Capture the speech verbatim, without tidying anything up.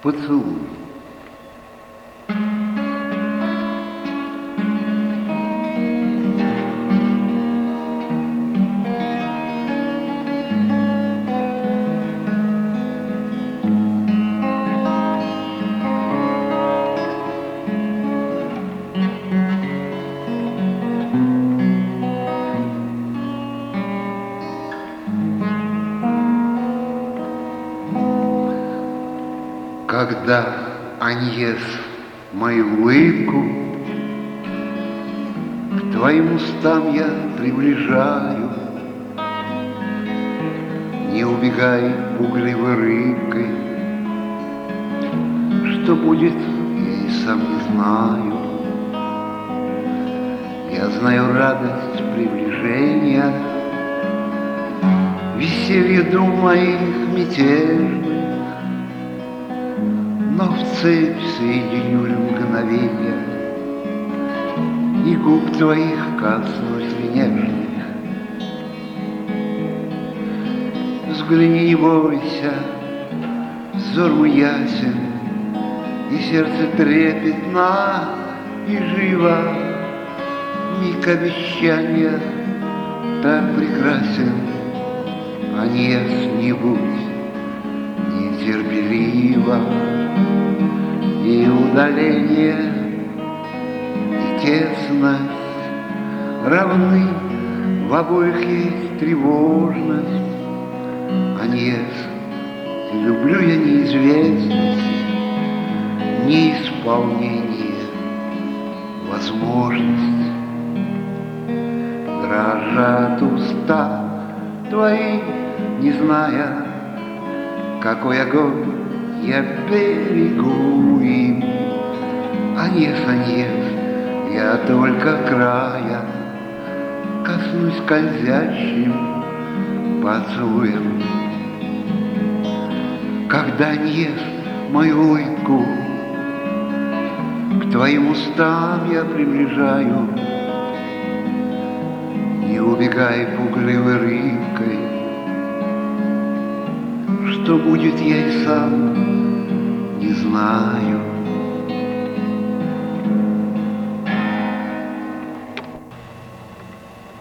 поцелуй. Когда, Аньес, мою улыбку к твоим устам я приближаю, не убегай пугливой рыбкой, что будет, я и сам не знаю. Я знаю радость приближения, веселье дум моих мятежных, но в цепь соединю мгновенья, и губ твоих коснусь нежных. Взгляни, не бойся, взор мой ясен, и сердце трепетно и живо. Миг обещания так прекрасен, Аньес, не будь нетерпеливо. И удаление, и тесность равны, в обоих есть тревожность. Аньес, люблю я неизвестность, неисполнение, возможность. Дрожат уста твои, не зная, какой огонь я берегу им. Аньес, Аньес, я только края коснусь скользящим поцелуем. Когда, Аньес, мою улыбку к твоим устам я приближаю, не убегай пугливой рыбкой, что будет, я и сам не знаю.